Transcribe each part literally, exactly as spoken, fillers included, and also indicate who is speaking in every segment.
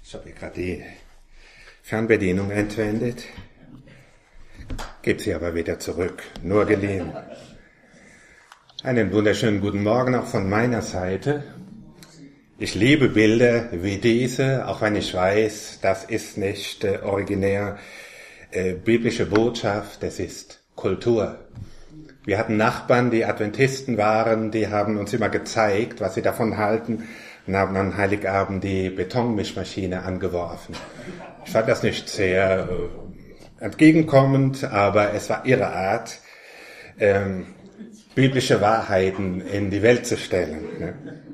Speaker 1: Ich habe hier gerade die Fernbedienung entwendet. Gebe sie aber wieder zurück. Nur geliehen. Einen wunderschönen guten Morgen auch von meiner Seite. Ich liebe Bilder wie diese, auch wenn ich weiß, das ist nicht äh, originär äh, biblische Botschaft, das ist Kultur. Wir hatten Nachbarn, die Adventisten waren, die haben uns immer gezeigt, was sie davon halten, und haben an Heiligabend die Betonmischmaschine angeworfen. Ich fand das nicht sehr äh, entgegenkommend, aber es war ihre Art, ähm, biblische Wahrheiten in die Welt zu stellen. Ne?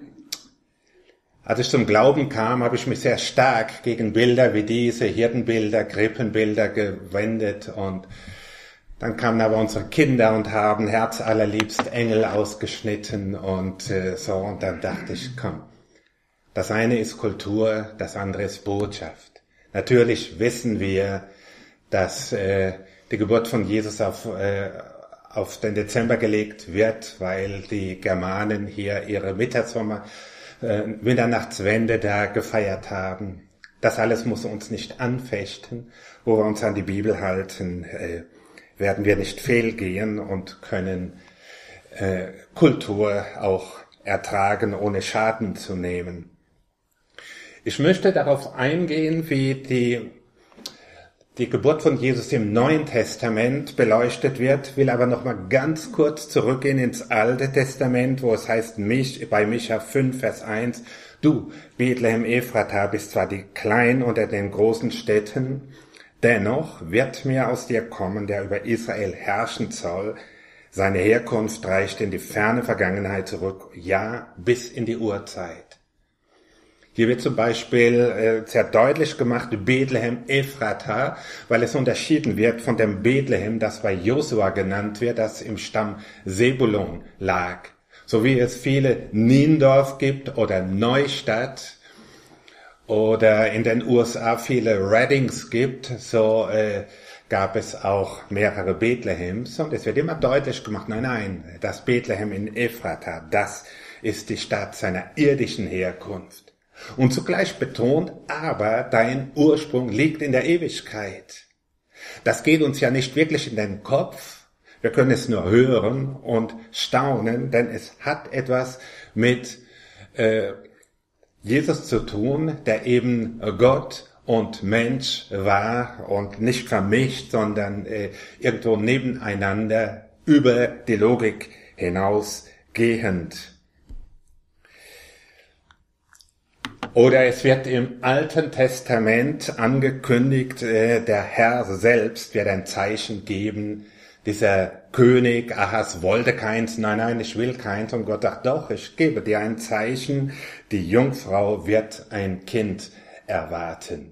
Speaker 1: Als ich zum Glauben kam, habe ich mich sehr stark gegen Bilder wie diese, Hirtenbilder, Krippenbilder gewendet, und dann kamen aber unsere Kinder und haben herzallerliebst Engel ausgeschnitten und äh, so, und dann dachte ich, komm, das eine ist Kultur, das andere ist Botschaft. Natürlich wissen wir, dass äh, die Geburt von Jesus auf, äh, auf den Dezember gelegt wird, weil die Germanen hier ihre Mittagssommer, äh, Mitternachtswende da gefeiert haben. Das alles muss uns nicht anfechten, wo wir uns an die Bibel halten, äh, werden wir nicht fehlgehen und können äh, Kultur auch ertragen, ohne Schaden zu nehmen. Ich möchte darauf eingehen, wie die, die Geburt von Jesus im Neuen Testament beleuchtet wird, will aber noch mal ganz kurz zurückgehen ins Alte Testament, wo es heißt, mich, bei Micha fünf, Vers eins, du, Bethlehem Ephrata, bist zwar die klein unter den großen Städten, dennoch wird mir aus dir kommen, der über Israel herrschen soll. Seine Herkunft reicht in die ferne Vergangenheit zurück, ja, bis in die Urzeit. Hier wird zum Beispiel äh, sehr deutlich gemacht, Bethlehem Ephrata, weil es unterschieden wird von dem Bethlehem, das bei Josua genannt wird, das im Stamm Sebulon lag. So wie es viele Niendorf gibt oder Neustadt oder in den U S A viele Reddings gibt, so äh, gab es auch mehrere Bethlehems, und es wird immer deutlich gemacht, nein, nein, das Bethlehem in Ephrata, das ist die Stadt seiner irdischen Herkunft. Und zugleich betont, aber dein Ursprung liegt in der Ewigkeit. Das geht uns ja nicht wirklich in den Kopf, wir können es nur hören und staunen, denn es hat etwas mit äh, Jesus zu tun, der eben Gott und Mensch war und nicht vermischt, sondern äh, irgendwo nebeneinander über die Logik hinausgehend. Oder es wird im Alten Testament angekündigt, äh, der Herr selbst wird ein Zeichen geben. Dieser König Ahas wollte keins, nein, nein, ich will keins. Und Gott sagt, doch, ich gebe dir ein Zeichen. Die Jungfrau wird ein Kind erwarten.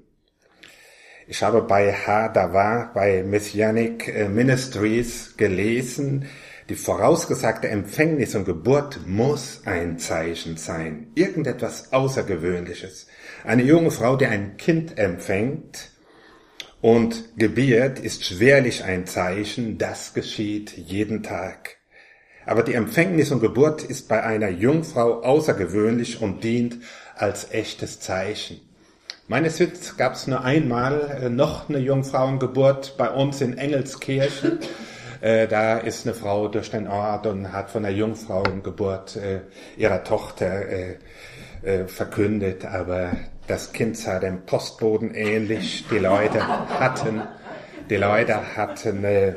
Speaker 1: Ich habe bei Hadava, bei Messianic Ministries gelesen, die vorausgesagte Empfängnis und Geburt muss ein Zeichen sein. Irgendetwas Außergewöhnliches. Eine junge Frau, die ein Kind empfängt und gebiert, ist schwerlich ein Zeichen. Das geschieht jeden Tag. Aber die Empfängnis und Geburt ist bei einer Jungfrau außergewöhnlich und dient als echtes Zeichen. Meines Wissens gab es nur einmal noch eine Jungfrauengeburt bei uns in Engelskirchen. Äh, da ist eine Frau durch den Ort und hat von der Jungfrauengeburt äh, ihrer Tochter äh, äh, verkündet, aber das Kind sah dem Postboden ähnlich. Die Leute hatten, die Leute hatten äh,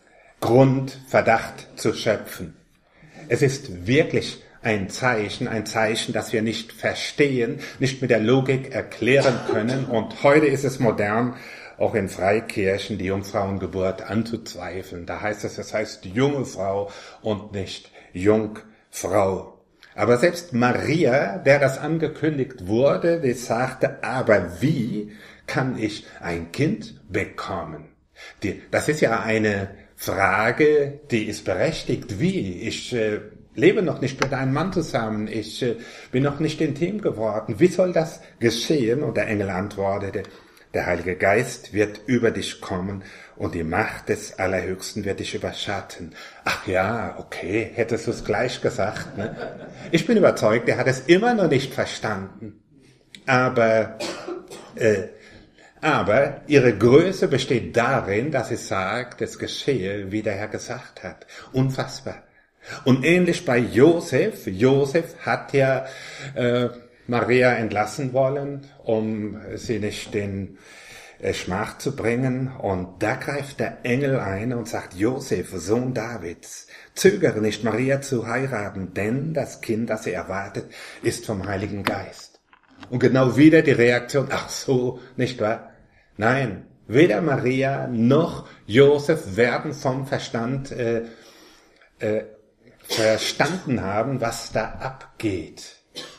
Speaker 1: Grund, Verdacht zu schöpfen. Es ist wirklich ein Zeichen, ein Zeichen, das wir nicht verstehen, nicht mit der Logik erklären können, und heute ist es modern, auch in Freikirchen die Jungfrauengeburt anzuzweifeln. Da heißt es, es heißt junge Frau und nicht Jungfrau. Aber selbst Maria, der das angekündigt wurde, die sagte, aber wie kann ich ein Kind bekommen? Die, das ist ja eine Frage, die ist berechtigt. Wie? Ich äh, lebe noch nicht mit einem Mann zusammen. Ich äh, bin noch nicht intim geworden. Wie soll das geschehen? Und der Engel antwortete, der Heilige Geist wird über dich kommen und die Macht des Allerhöchsten wird dich überschatten. Ach ja, okay, hättest du es gleich gesagt, ne? Ich bin überzeugt, er hat es immer noch nicht verstanden. Aber Äh, aber ihre Größe besteht darin, dass sie sagt, es geschehe, wie der Herr gesagt hat. Unfassbar. Und ähnlich bei Josef. Josef hat ja äh, Maria entlassen wollen, um sie nicht in äh, Schmach zu bringen. Und da greift der Engel ein und sagt, Josef, Sohn Davids, zögere nicht, Maria zu heiraten, denn das Kind, das sie erwartet, ist vom Heiligen Geist. Und genau wieder die Reaktion, ach so, nicht wahr? Nein, weder Maria noch Josef werden vom Verstand äh, äh, verstanden haben, was da abgeht.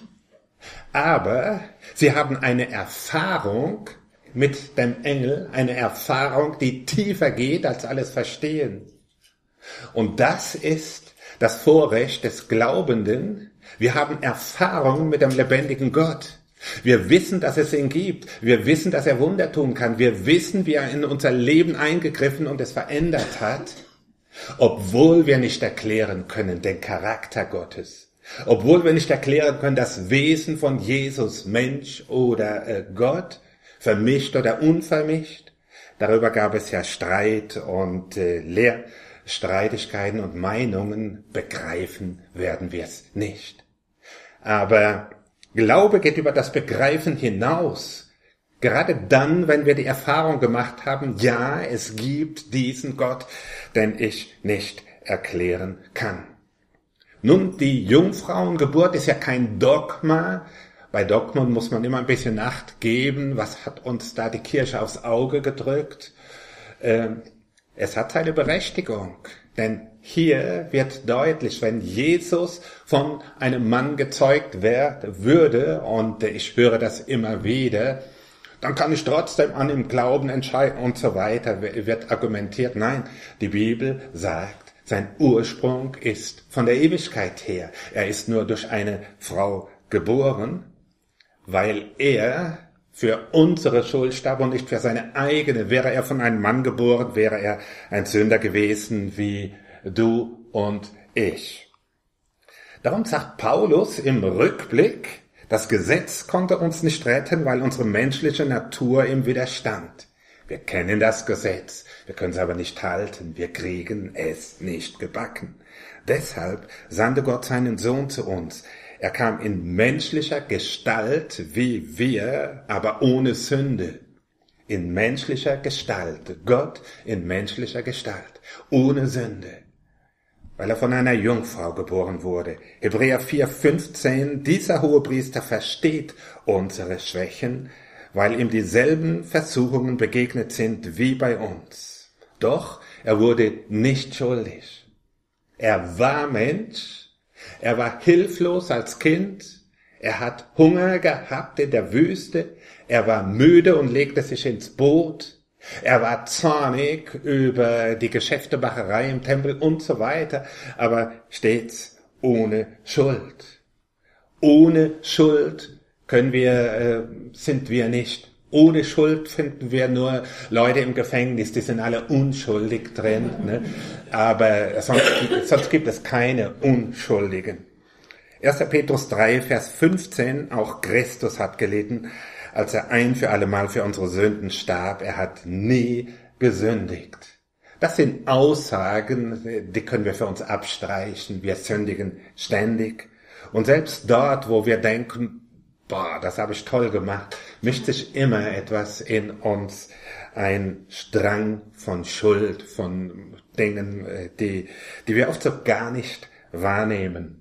Speaker 1: Aber sie haben eine Erfahrung mit dem Engel, eine Erfahrung, die tiefer geht als alles Verstehen. Und das ist das Vorrecht des Glaubenden. Wir haben Erfahrungen mit dem lebendigen Gott. Wir wissen, dass es ihn gibt. Wir wissen, dass er Wunder tun kann. Wir wissen, wie er in unser Leben eingegriffen und es verändert hat, obwohl wir nicht erklären können den Charakter Gottes. Obwohl wir nicht erklären können das Wesen von Jesus, Mensch oder äh, Gott, vermischt oder unvermischt. Darüber gab es ja Streit und äh, Lehr Streitigkeiten und Meinungen. Begreifen werden wir es nicht. Aber Glaube geht über das Begreifen hinaus. Gerade dann, wenn wir die Erfahrung gemacht haben, ja, es gibt diesen Gott, den ich nicht erklären kann. Nun, die Jungfrauengeburt ist ja kein Dogma. Bei Dogmen muss man immer ein bisschen Acht geben. Was hat uns da die Kirsche aufs Auge gedrückt? Ähm, Es hat seine Berechtigung, denn hier wird deutlich, wenn Jesus von einem Mann gezeugt werd, würde, und ich höre das immer wieder, dann kann ich trotzdem an ihm glauben, entscheiden und so weiter, wird argumentiert. Nein, die Bibel sagt, sein Ursprung ist von der Ewigkeit her. Er ist nur durch eine Frau geboren, weil er für unsere Schuld starb und nicht für seine eigene. Wäre er von einem Mann geboren, wäre er ein Sünder gewesen wie du und ich. Darum sagt Paulus im Rückblick, das Gesetz konnte uns nicht retten, weil unsere menschliche Natur ihm widerstand. Wir kennen das Gesetz, wir können es aber nicht halten, wir kriegen es nicht gebacken. Deshalb sandte Gott seinen Sohn zu uns. Er kam in menschlicher Gestalt wie wir, aber ohne Sünde. In menschlicher Gestalt. Gott in menschlicher Gestalt. Ohne Sünde. Weil er von einer Jungfrau geboren wurde. Hebräer vier fünfzehn. Dieser Hohepriester versteht unsere Schwächen, weil ihm dieselben Versuchungen begegnet sind wie bei uns. Doch er wurde nicht schuldig. Er war Mensch. Er war hilflos als Kind, er hat Hunger gehabt in der Wüste, er war müde und legte sich ins Boot, er war zornig über die Geschäftemacherei im Tempel und so weiter, aber stets ohne Schuld. Ohne Schuld können wir, äh, sind wir nicht. Ohne Schuld finden wir nur Leute im Gefängnis, die sind alle unschuldig drin, ne? Aber sonst, sonst gibt es keine Unschuldigen. erster Petrus drei, Vers fünfzehn, auch Christus hat gelitten, als er ein für allemal für unsere Sünden starb. Er hat nie gesündigt. Das sind Aussagen, die können wir für uns abstreichen. Wir sündigen ständig. Und selbst dort, wo wir denken, boah, das habe ich toll gemacht, mischt sich immer etwas in uns, ein Strang von Schuld, von Dingen, die, die wir oft so gar nicht wahrnehmen.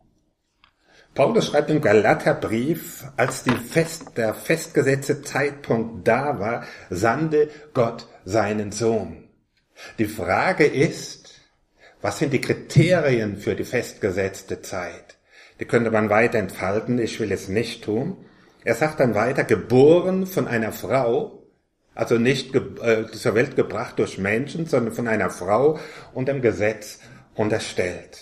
Speaker 1: Paulus schreibt im Galaterbrief, als die fest, der festgesetzte Zeitpunkt da war, sandte Gott seinen Sohn. Die Frage ist, was sind die Kriterien für die festgesetzte Zeit? Die könnte man weiter entfalten, ich will es nicht tun. Er sagt dann weiter, geboren von einer Frau, also nicht ge- äh, zur Welt gebracht durch Menschen, sondern von einer Frau und dem Gesetz unterstellt.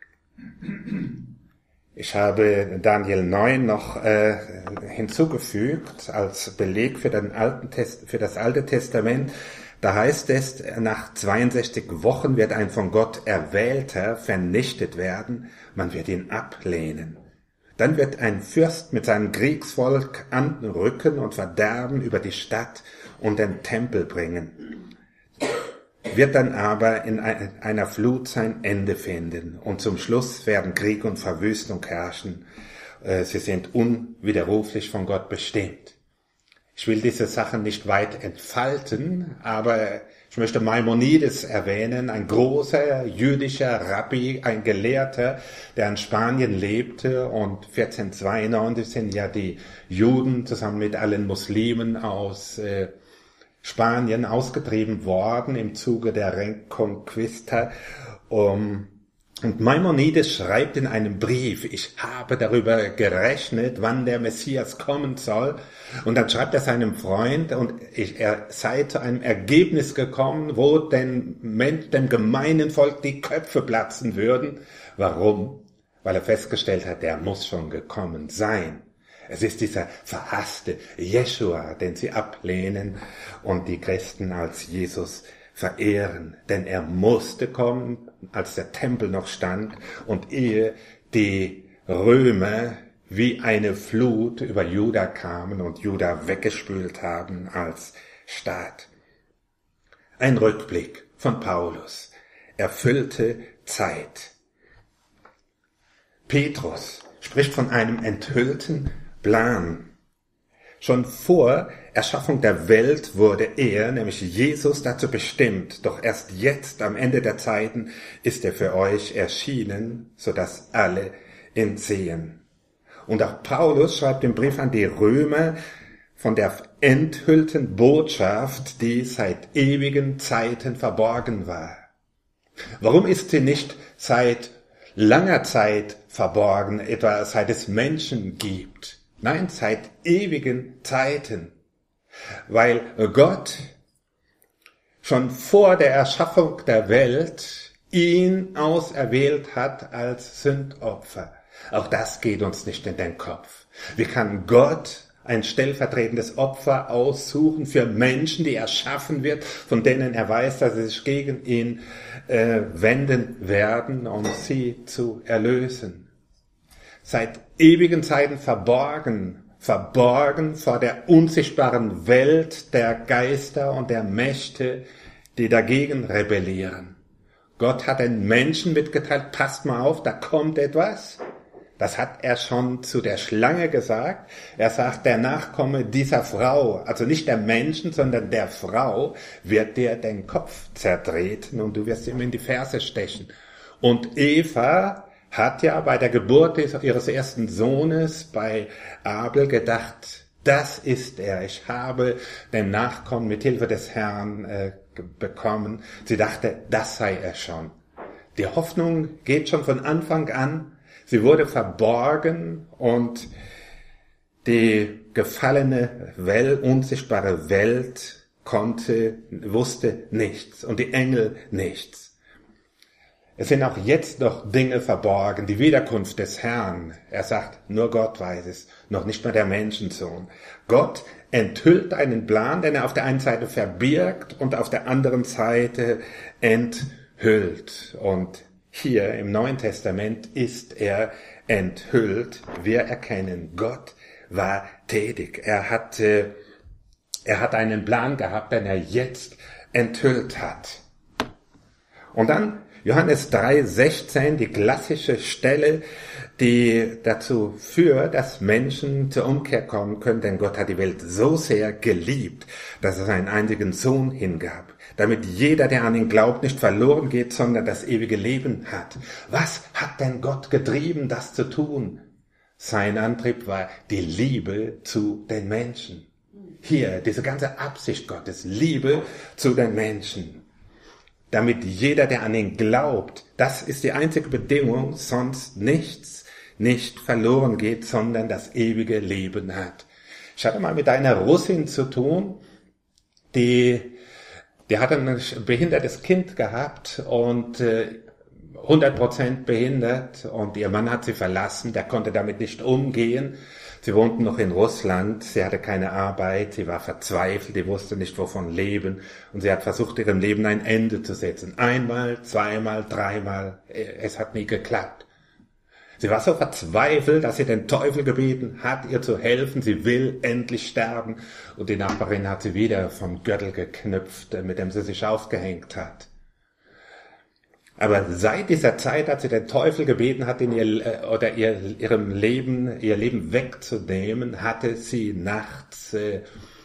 Speaker 1: Ich habe Daniel neun noch äh, hinzugefügt als Beleg für, den Alten Test, für das Alte Testament. Da heißt es, nach zweiundsechzig Wochen wird ein von Gott Erwählter vernichtet werden, man wird ihn ablehnen. Dann wird ein Fürst mit seinem Kriegsvolk anrücken und Verderben über die Stadt und den Tempel bringen, wird dann aber in einer Flut sein Ende finden. Und zum Schluss werden Krieg und Verwüstung herrschen. Sie sind unwiderruflich von Gott bestimmt. Ich will diese Sachen nicht weit entfalten, aber ich möchte Maimonides erwähnen, ein großer jüdischer Rabbi, ein Gelehrter, der in Spanien lebte, und vierzehnhundertzweiundneunzig sind ja die Juden zusammen mit allen Muslimen aus äh, Spanien ausgetrieben worden im Zuge der Reconquista. Um, Und Maimonides schreibt in einem Brief, ich habe darüber gerechnet, wann der Messias kommen soll. Und dann schreibt er seinem Freund, und ich, er sei zu einem Ergebnis gekommen, wo den Mensch, dem gemeinen Volk die Köpfe platzen würden. Warum? Weil er festgestellt hat, der muss schon gekommen sein. Es ist dieser verhasste Jeschua, den sie ablehnen und die Christen als Jesus verehren. Denn er musste kommen, als der Tempel noch stand und ehe die Römer wie eine Flut über Juda kamen und Juda weggespült haben als Staat. Ein Rückblick von Paulus. Erfüllte Zeit. Petrus spricht von einem enthüllten Plan. Schon vor Erschaffung der Welt wurde er, nämlich Jesus, dazu bestimmt, doch erst jetzt, am Ende der Zeiten, ist er für euch erschienen, sodass alle ihn sehen. Und auch Paulus schreibt im Brief an die Römer von der enthüllten Botschaft, die seit ewigen Zeiten verborgen war. Warum ist sie nicht seit langer Zeit verborgen, etwa seit es Menschen gibt? Nein, seit ewigen Zeiten. Weil Gott schon vor der Erschaffung der Welt ihn auserwählt hat als Sündopfer. Auch das geht uns nicht in den Kopf. Wie kann Gott ein stellvertretendes Opfer aussuchen für Menschen, die erschaffen wird, von denen er weiß, dass sie sich gegen ihn äh, wenden werden, um sie zu erlösen? Seit ewigen Zeiten verborgen, verborgen vor der unsichtbaren Welt der Geister und der Mächte, die dagegen rebellieren. Gott hat den Menschen mitgeteilt, passt mal auf, da kommt etwas. Das hat er schon zu der Schlange gesagt. Er sagt, der Nachkomme dieser Frau, also nicht der Menschen, sondern der Frau, wird dir den Kopf zertreten und du wirst ihm in die Ferse stechen. Und Eva hat ja bei der Geburt ihres ersten Sohnes, bei Abel, gedacht, das ist er, ich habe den Nachkommen mit Hilfe des Herrn äh, bekommen. Sie dachte, das sei er schon. Die Hoffnung geht schon von Anfang an. Sie wurde verborgen und die gefallene Welt, unsichtbare Welt konnte, wusste nichts und die Engel nichts. Es sind auch jetzt noch Dinge verborgen, die Wiederkunft des Herrn. Er sagt, nur Gott weiß es, noch nicht mal der Menschensohn. Gott enthüllt einen Plan, den er auf der einen Seite verbirgt und auf der anderen Seite enthüllt. Und hier im Neuen Testament ist er enthüllt. Wir erkennen, Gott war tätig. Er hatte, er hat einen Plan gehabt, den er jetzt enthüllt hat. Und dann Johannes drei sechzehn, die klassische Stelle, die dazu führt, dass Menschen zur Umkehr kommen können, denn Gott hat die Welt so sehr geliebt, dass er seinen einzigen Sohn hingab, damit jeder, der an ihn glaubt, nicht verloren geht, sondern das ewige Leben hat. Was hat denn Gott getrieben, das zu tun? Sein Antrieb war die Liebe zu den Menschen. Hier, diese ganze Absicht Gottes, Liebe zu den Menschen. Damit jeder, der an ihn glaubt, das ist die einzige Bedingung, sonst nichts, nicht verloren geht, sondern das ewige Leben hat. Ich hatte mal mit einer Russin zu tun, die, die hat ein behindertes Kind gehabt und äh, hundert Prozent behindert und ihr Mann hat sie verlassen, der konnte damit nicht umgehen. Sie wohnten noch in Russland, sie hatte keine Arbeit, sie war verzweifelt, sie wusste nicht, wovon leben und sie hat versucht, ihrem Leben ein Ende zu setzen. Einmal, zweimal, dreimal, es hat nie geklappt. Sie war so verzweifelt, dass sie den Teufel gebeten hat, ihr zu helfen. Sie will endlich sterben. Und die Nachbarin hat sie wieder vom Gürtel geknüpft, mit dem sie sich aufgehängt hat. Aber seit dieser Zeit, als sie den Teufel gebeten hat, in ihr, oder ihr, ihrem Leben, ihr Leben wegzunehmen, hatte sie nachts äh,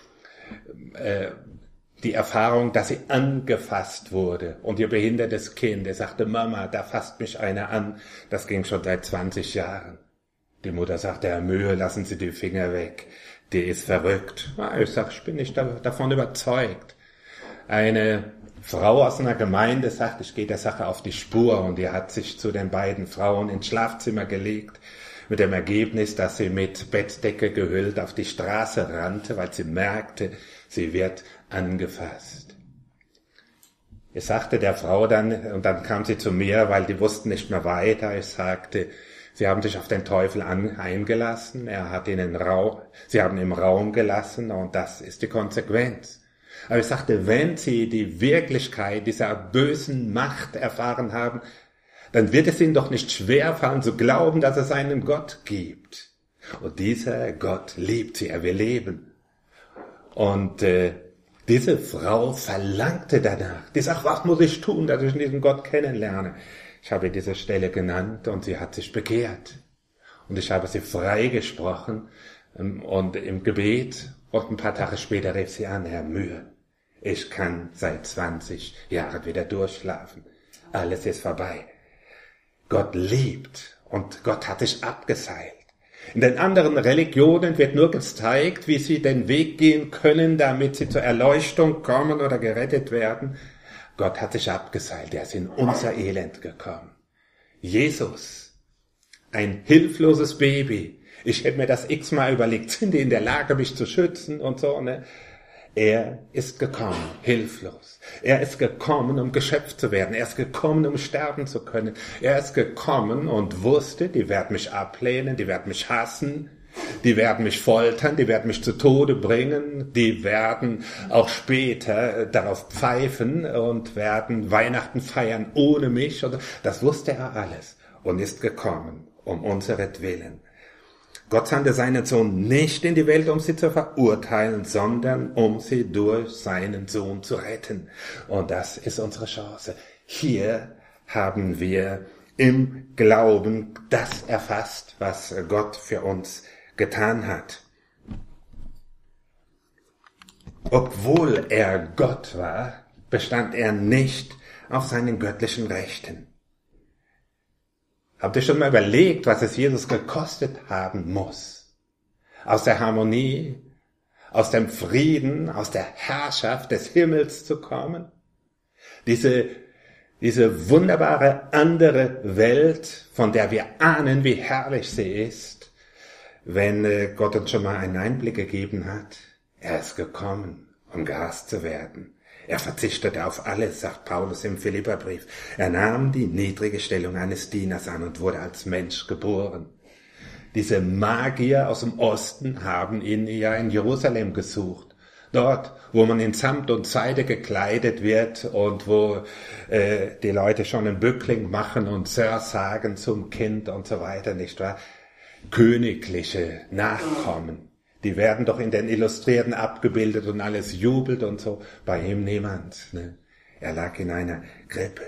Speaker 1: äh, die Erfahrung, dass sie angefasst wurde. Und ihr behindertes Kind, er sagte, Mama, da fasst mich einer an. Das ging schon seit zwanzig Jahren. Die Mutter sagte, Herr Mühe, lassen Sie die Finger weg. Die ist verrückt. Ich sag, ich bin nicht davon überzeugt. Eine Frau aus einer Gemeinde sagt, ich gehe der Sache auf die Spur, und die hat sich zu den beiden Frauen ins Schlafzimmer gelegt, mit dem Ergebnis, dass sie mit Bettdecke gehüllt auf die Straße rannte, weil sie merkte, sie wird angefasst. Ich sagte der Frau dann, und dann kam sie zu mir, weil die wussten nicht mehr weiter, ich sagte, sie haben sich auf den Teufel an, eingelassen, er hat ihnen Raum, sie haben ihm Raum gelassen, und das ist die Konsequenz. Aber ich sagte, wenn Sie die Wirklichkeit dieser bösen Macht erfahren haben, dann wird es Ihnen doch nicht schwerfallen zu glauben, dass es einen Gott gibt. Und dieser Gott liebt Sie, er will leben. Und äh, diese Frau verlangte danach. Die sagt, was muss ich tun, dass ich diesen Gott kennenlerne? Ich habe diese Stelle genannt, und sie hat sich bekehrt. Und ich habe sie freigesprochen ähm, und im Gebet. Und ein paar Tage später rief sie an, Herr Mühe, ich kann seit zwanzig Jahren wieder durchschlafen. Alles ist vorbei. Gott liebt, und Gott hat dich abgeseilt. In den anderen Religionen wird nur gezeigt, wie sie den Weg gehen können, damit sie zur Erleuchtung kommen oder gerettet werden. Gott hat sich abgeseilt, er ist in unser Elend gekommen. Jesus, ein hilfloses Baby. Ich hätte mir das x-mal überlegt, sind die in der Lage, mich zu schützen und so, ne? Er ist gekommen, hilflos. Er ist gekommen, um geschöpft zu werden. Er ist gekommen, um sterben zu können. Er ist gekommen und wusste, die werden mich ablehnen, die werden mich hassen, die werden mich foltern, die werden mich zu Tode bringen, die werden auch später darauf pfeifen und werden Weihnachten feiern ohne mich. Das wusste er alles und ist gekommen, um unseretwillen. Gott sandte seinen Sohn nicht in die Welt, um sie zu verurteilen, sondern um sie durch seinen Sohn zu retten. Und das ist unsere Chance. Hier haben wir im Glauben das erfasst, was Gott für uns getan hat. Obwohl er Gott war, bestand er nicht auf seinen göttlichen Rechten. Habt ihr schon mal überlegt, was es Jesus gekostet haben muss? Aus der Harmonie, aus dem Frieden, aus der Herrschaft des Himmels zu kommen? Diese, diese wunderbare andere Welt, von der wir ahnen, wie herrlich sie ist, wenn Gott uns schon mal einen Einblick gegeben hat. Er ist gekommen, um gehasst zu werden. Er verzichtete auf alles, sagt Paulus im Philipperbrief. Er nahm die niedrige Stellung eines Dieners an und wurde als Mensch geboren. Diese Magier aus dem Osten haben ihn ja in Jerusalem gesucht. Dort, wo man in Samt und Seide gekleidet wird und wo äh, die Leute schon einen Bückling machen und Sir sagen zum Kind und so weiter, nicht wahr? Königliche Nachkommen. Die werden doch in den Illustrierten abgebildet und alles jubelt und so. Bei ihm niemand. Ne? Er lag in einer Grippe.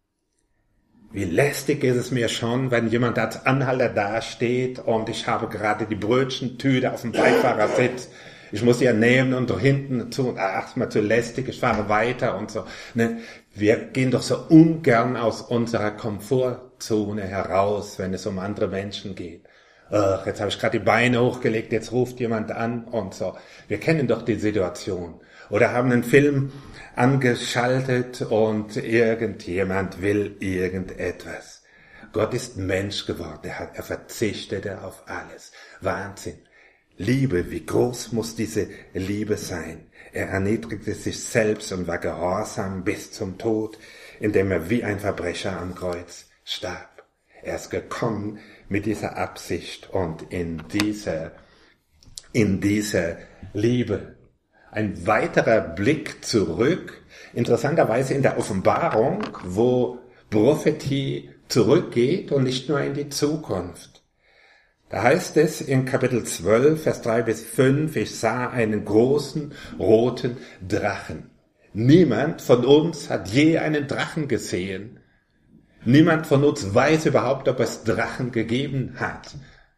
Speaker 1: Wie lästig ist es mir schon, wenn jemand als Anhalter dasteht und ich habe gerade die Brötchentüte auf dem Beifahrersitz. Ich muss sie nehmen und doch hinten zu, ach, ist mir zu lästig, ich fahre weiter und so. Ne? Wir gehen doch so ungern aus unserer Komfortzone heraus, wenn es um andere Menschen geht. Ach, jetzt habe ich gerade die Beine hochgelegt, jetzt ruft jemand an und so. Wir kennen doch die Situation. Oder haben einen Film angeschaltet und irgendjemand will irgendetwas. Gott ist Mensch geworden, er, hat, er verzichtete auf alles. Wahnsinn. Liebe, wie groß muss diese Liebe sein? Er erniedrigte sich selbst und war gehorsam bis zum Tod, indem er wie ein Verbrecher am Kreuz starb. Er ist gekommen mit dieser Absicht und in dieser, in dieser Liebe. Ein weiterer Blick zurück, interessanterweise in der Offenbarung, wo Prophetie zurückgeht und nicht nur in die Zukunft. Da heißt es in Kapitel zwölf, Vers drei bis fünf, ich sah einen großen roten Drachen. Niemand von uns hat je einen Drachen gesehen. Niemand von uns weiß überhaupt, ob es Drachen gegeben hat.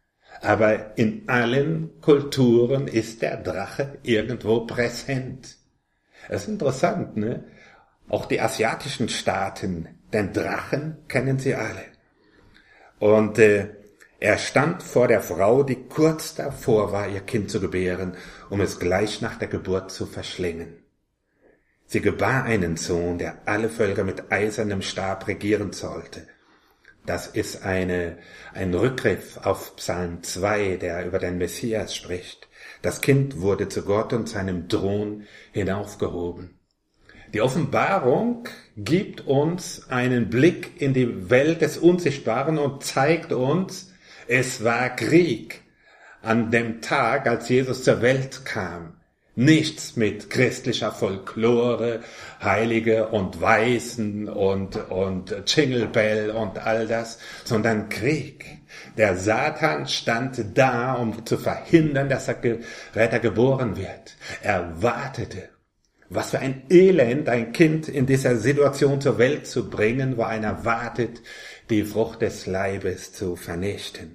Speaker 1: Aber in allen Kulturen ist der Drache irgendwo präsent. Das ist interessant, ne? Auch die asiatischen Staaten, den Drachen kennen sie alle. Und äh, er stand vor der Frau, die kurz davor war, ihr Kind zu gebären, um es gleich nach der Geburt zu verschlingen. Sie gebar einen Sohn, der alle Völker mit eisernem Stab regieren sollte. Das ist eine, ein Rückgriff auf Psalm zwei, der über den Messias spricht. Das Kind wurde zu Gott und seinem Thron hinaufgehoben. Die Offenbarung gibt uns einen Blick in die Welt des Unsichtbaren und zeigt uns, es war Krieg an dem Tag, als Jesus zur Welt kam. Nichts mit christlicher Folklore, Heilige und Weißen und, und Jingle Bell und all das, sondern Krieg. Der Satan stand da, um zu verhindern, dass der Retter geboren wird. Er wartete. Was für ein Elend, ein Kind in dieser Situation zur Welt zu bringen, wo einer wartet, die Frucht des Leibes zu vernichten.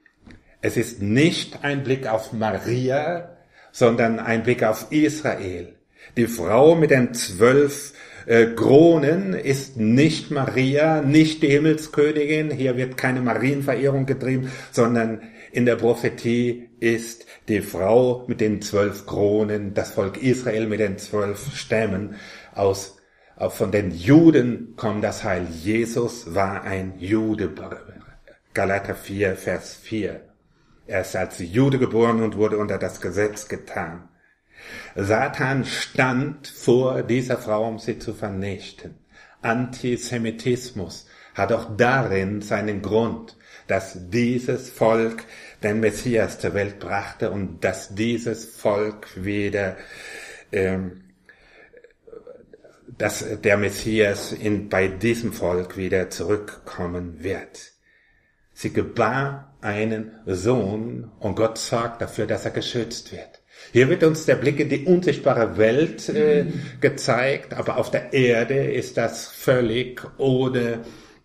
Speaker 1: Es ist nicht ein Blick auf Maria, sondern ein Blick auf Israel. Die Frau mit den zwölf äh, Kronen ist nicht Maria, nicht die Himmelskönigin. Hier wird keine Marienverehrung getrieben, sondern in der Prophetie ist die Frau mit den zwölf Kronen, das Volk Israel mit den zwölf Stämmen. Aus, auch von den Juden kommt das Heil. Jesus war ein Jude. Galater vier, Vers vier. Er ist als Jude geboren und wurde unter das Gesetz getan. Satan stand vor dieser Frau, um sie zu vernichten. Antisemitismus hat auch darin seinen Grund, dass dieses Volk den Messias zur Welt brachte und dass dieses Volk wieder, ähm, dass der Messias in, bei diesem Volk wieder zurückkommen wird. Sie gebar einen Sohn und Gott sorgt dafür, dass er geschützt wird. Hier wird uns der Blick in die unsichtbare Welt äh, gezeigt, aber auf der Erde ist das völlig ohne,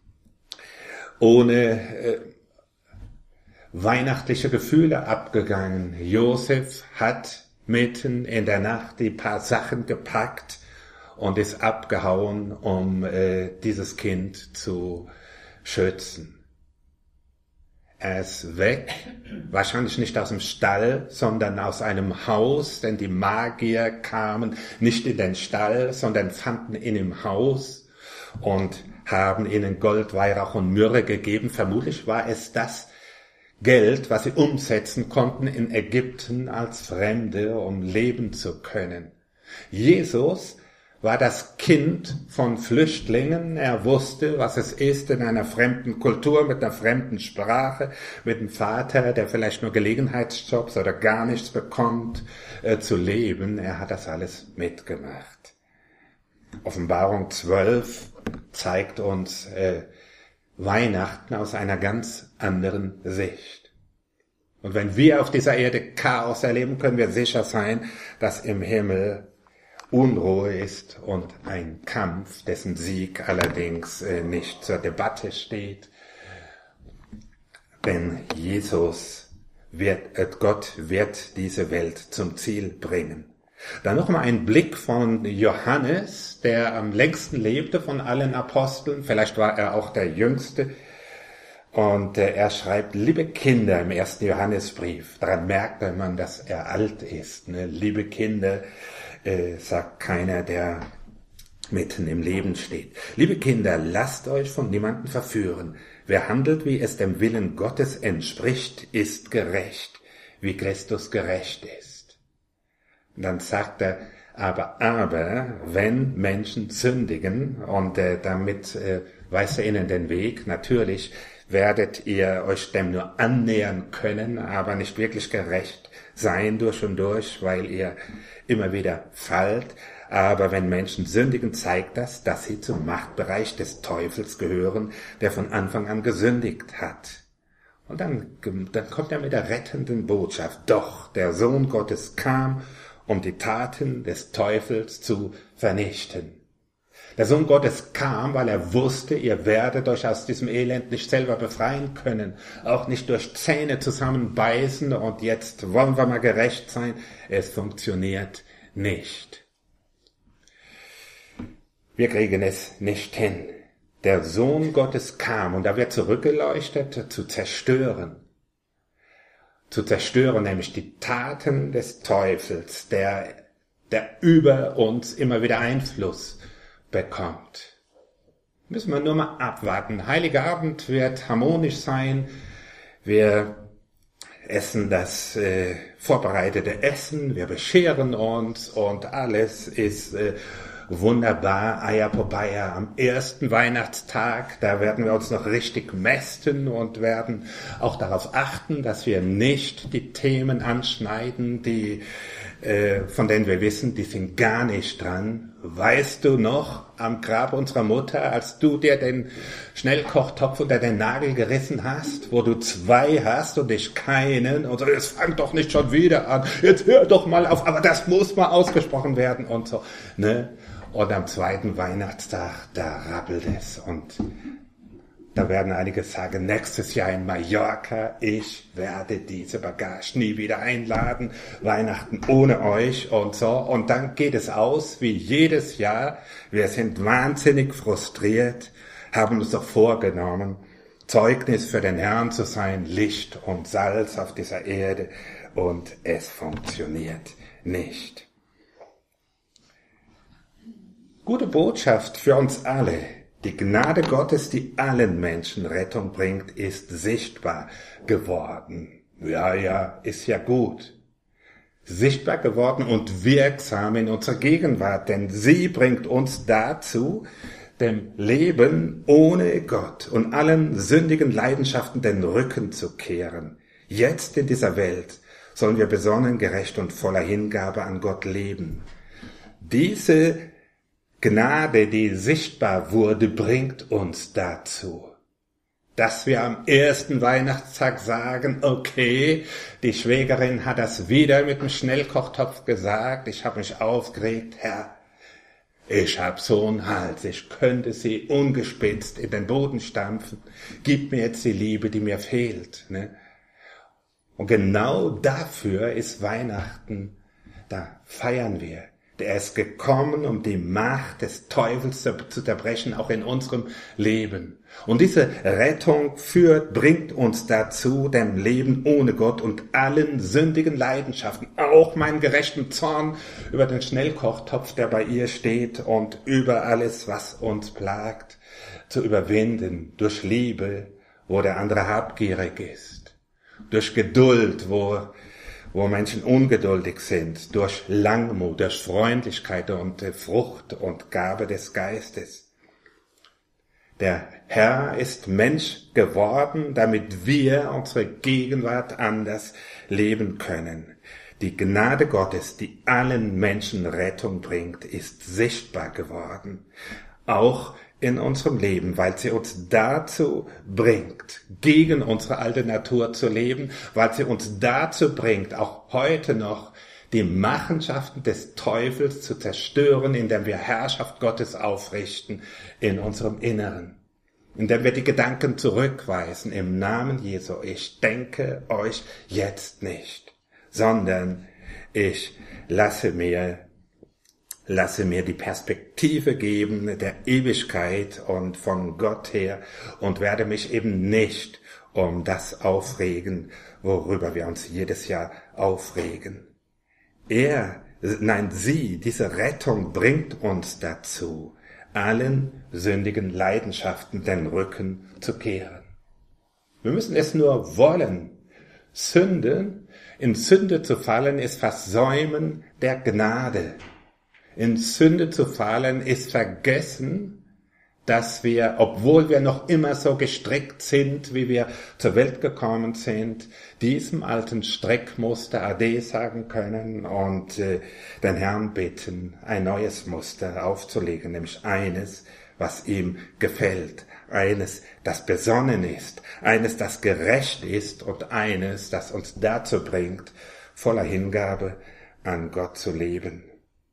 Speaker 1: ohne äh, weihnachtliche Gefühle abgegangen. Josef hat mitten in der Nacht die paar Sachen gepackt und ist abgehauen, um äh, dieses Kind zu schützen. Er ist weg, wahrscheinlich nicht aus dem Stall, sondern aus einem Haus, denn die Magier kamen nicht in den Stall, sondern fanden ihn im Haus und haben ihnen Gold, Weihrauch und Myrrhe gegeben. Vermutlich war es das Geld, was sie umsetzen konnten in Ägypten als Fremde, um leben zu können. Jesus war das Kind von Flüchtlingen. Er wusste, was es ist, in einer fremden Kultur, mit einer fremden Sprache, mit einem Vater, der vielleicht nur Gelegenheitsjobs oder gar nichts bekommt, äh, zu leben. Er hat das alles mitgemacht. Offenbarung zwölf zeigt uns äh, Weihnachten aus einer ganz anderen Sicht. Und wenn wir auf dieser Erde Chaos erleben, können wir sicher sein, dass im Himmel Unruhe ist und ein Kampf, dessen Sieg allerdings äh, nicht zur Debatte steht. Denn Jesus wird, äh, Gott wird diese Welt zum Ziel bringen. Dann noch mal ein Blick von Johannes, der am längsten lebte von allen Aposteln. Vielleicht war er auch der Jüngste. Und äh, er schreibt, liebe Kinder im ersten Johannesbrief. Daran merkt man, dass er alt ist. Ne? Liebe Kinder, Äh, sagt keiner, der mitten im Leben steht. Liebe Kinder, lasst euch von niemandem verführen. Wer handelt, wie es dem Willen Gottes entspricht, ist gerecht, wie Christus gerecht ist. Und dann sagt er, aber, aber, wenn Menschen sündigen, und äh, damit äh, weist er ihnen den Weg, natürlich, werdet ihr euch dem nur annähern können, aber nicht wirklich gerecht sein durch und durch, weil ihr immer wieder fallt. Aber wenn Menschen sündigen, zeigt das, dass sie zum Machtbereich des Teufels gehören, der von Anfang an gesündigt hat. Und dann, dann kommt er mit der rettenden Botschaft. Doch, der Sohn Gottes kam, um die Taten des Teufels zu vernichten. Der Sohn Gottes kam, weil er wusste, ihr werdet euch aus diesem Elend nicht selber befreien können, auch nicht durch Zähne zusammenbeißen und jetzt wollen wir mal gerecht sein. Es funktioniert nicht. Wir kriegen es nicht hin. Der Sohn Gottes kam und da wird zurückgeleuchtet, zu zerstören. Zu zerstören, nämlich die Taten des Teufels, der, der über uns immer wieder Einfluss bekommt. Müssen wir nur mal abwarten. Heiliger Abend wird harmonisch sein. Wir essen das äh, vorbereitete Essen, wir bescheren uns und alles ist äh, wunderbar. Eierpopeier am ersten Weihnachtstag, da werden wir uns noch richtig mästen und werden auch darauf achten, dass wir nicht die Themen anschneiden, die äh, von denen wir wissen, die sind gar nicht dran. Weißt du noch, am Grab unserer Mutter, als du dir den Schnellkochtopf unter den Nagel gerissen hast, wo du zwei hast und ich keinen, und so, es fang doch nicht schon wieder an, jetzt hör doch mal auf, aber das muss mal ausgesprochen werden und so, ne? Und am zweiten Weihnachtstag, da rappelt es und da werden einige sagen, nächstes Jahr in Mallorca, ich werde diese Bagage nie wieder einladen, Weihnachten ohne euch und so. Und dann geht es aus wie jedes Jahr. Wir sind wahnsinnig frustriert, haben uns doch vorgenommen, Zeugnis für den Herrn zu sein, Licht und Salz auf dieser Erde. Und es funktioniert nicht. Gute Botschaft für uns alle. Die Gnade Gottes, die allen Menschen Rettung bringt, ist sichtbar geworden. Ja, ja, ist ja gut. Sichtbar geworden und wirksam in unserer Gegenwart, denn sie bringt uns dazu, dem Leben ohne Gott und allen sündigen Leidenschaften den Rücken zu kehren. Jetzt in dieser Welt sollen wir besonnen, gerecht und voller Hingabe an Gott leben. Diese Gnade, die sichtbar wurde, bringt uns dazu, dass wir am ersten Weihnachtstag sagen, okay, die Schwägerin hat das wieder mit dem Schnellkochtopf gesagt, ich habe mich aufgeregt, Herr, ich hab so einen Hals, ich könnte sie ungespitzt in den Boden stampfen, gib mir jetzt die Liebe, die mir fehlt. Ne? Und genau dafür ist Weihnachten, da feiern wir. Der ist gekommen, um die Macht des Teufels zu, zu zerbrechen, auch in unserem Leben. Und diese Rettung führt, bringt uns dazu, dem Leben ohne Gott und allen sündigen Leidenschaften, auch meinen gerechten Zorn über den Schnellkochtopf, der bei ihr steht, und über alles, was uns plagt, zu überwinden, durch Liebe, wo der andere habgierig ist, durch Geduld, wo wo Menschen ungeduldig sind, durch Langmut, durch Freundlichkeit und Frucht und Gabe des Geistes. Der Herr ist Mensch geworden, damit wir unsere Gegenwart anders leben können. Die Gnade Gottes, die allen Menschen Rettung bringt, ist sichtbar geworden. Auch in unserem Leben, weil sie uns dazu bringt, gegen unsere alte Natur zu leben, weil sie uns dazu bringt, auch heute noch die Machenschaften des Teufels zu zerstören, indem wir Herrschaft Gottes aufrichten in unserem Inneren, indem wir die Gedanken zurückweisen im Namen Jesu. Ich denke euch jetzt nicht, sondern ich lasse mir Lasse mir die Perspektive geben der Ewigkeit und von Gott her und werde mich eben nicht um das aufregen, worüber wir uns jedes Jahr aufregen. Er, nein, sie, diese Rettung bringt uns dazu, allen sündigen Leidenschaften den Rücken zu kehren. Wir müssen es nur wollen. Sünden, in Sünde zu fallen, ist Versäumen der Gnade. In Sünde zu fallen ist Vergessen dass wir, obwohl wir noch immer so gestrickt sind, wie wir zur Welt gekommen sind, diesem alten Streckmuster Ade sagen können und äh, den Herrn bitten, ein neues Muster aufzulegen, nämlich eines, was ihm gefällt, eines, das besonnen ist, eines, das gerecht ist und eines, das uns dazu bringt, voller Hingabe an Gott zu leben.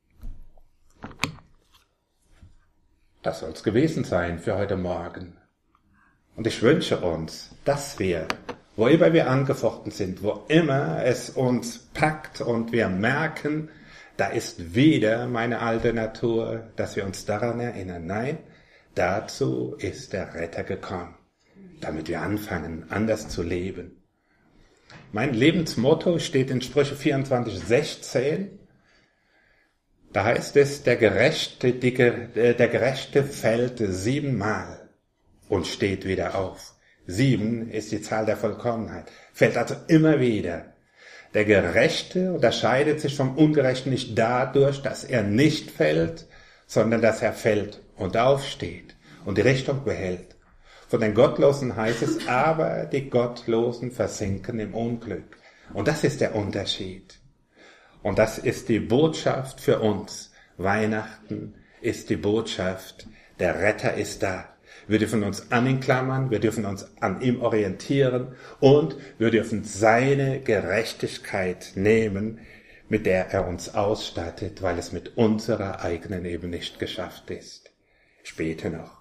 Speaker 1: Das soll's gewesen sein für heute Morgen. Und ich wünsche uns, dass wir, wo immer wir angefochten sind, wo immer es uns packt und wir merken, da ist wieder meine alte Natur, dass wir uns daran erinnern, nein, dazu ist der Retter gekommen, damit wir anfangen, anders zu leben. Mein Lebensmotto steht in Sprüche vierundzwanzig, sechzehn. Da heißt es, der Gerechte, die, der Gerechte fällt siebenmal und steht wieder auf. Sieben ist die Zahl der Vollkommenheit, fällt also immer wieder. Der Gerechte unterscheidet sich vom Ungerechten nicht dadurch, dass er nicht fällt, sondern dass er fällt und aufsteht und die Richtung behält. Von den Gottlosen heißt es, aber die Gottlosen versinken im Unglück. Und das ist der Unterschied. Und das ist die Botschaft für uns. Weihnachten ist die Botschaft, der Retter ist da. Wir dürfen uns an ihn klammern, wir dürfen uns an ihm orientieren und wir dürfen seine Gerechtigkeit nehmen, mit der er uns ausstattet, weil es mit unserer eigenen eben nicht geschafft ist. Ich bete noch.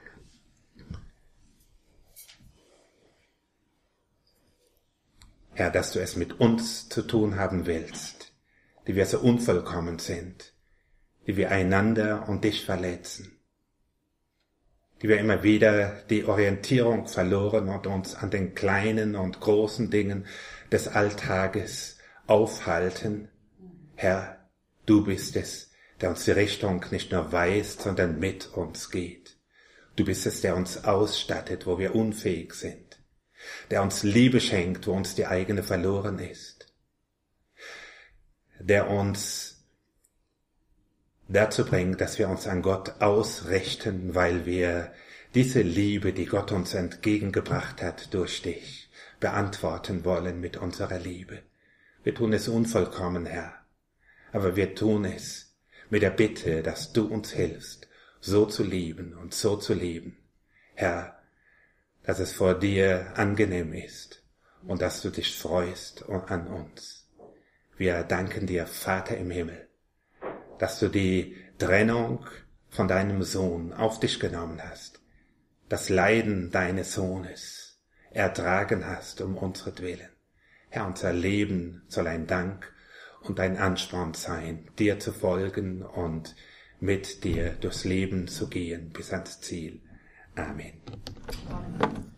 Speaker 1: Herr, dass du es mit uns zu tun haben willst, die wir so unvollkommen sind, die wir einander und dich verletzen, die wir immer wieder die Orientierung verloren und uns an den kleinen und großen Dingen des Alltages aufhalten. Herr, du bist es, der uns die Richtung nicht nur weist, sondern mit uns geht. Du bist es, der uns ausstattet, wo wir unfähig sind, der uns Liebe schenkt, wo uns die eigene verloren ist, der uns dazu bringt, dass wir uns an Gott ausrichten, weil wir diese Liebe, die Gott uns entgegengebracht hat durch dich, beantworten wollen mit unserer Liebe. Wir tun es unvollkommen, Herr, aber wir tun es mit der Bitte, dass du uns hilfst, so zu lieben und so zu leben, Herr, dass es vor dir angenehm ist und dass du dich freust an uns. Wir danken dir, Vater im Himmel, dass du die Trennung von deinem Sohn auf dich genommen hast, das Leiden deines Sohnes ertragen hast um unsretwillen. Herr, unser Leben soll ein Dank und ein Ansporn sein, dir zu folgen und mit dir durchs Leben zu gehen bis ans Ziel. Amen. Amen.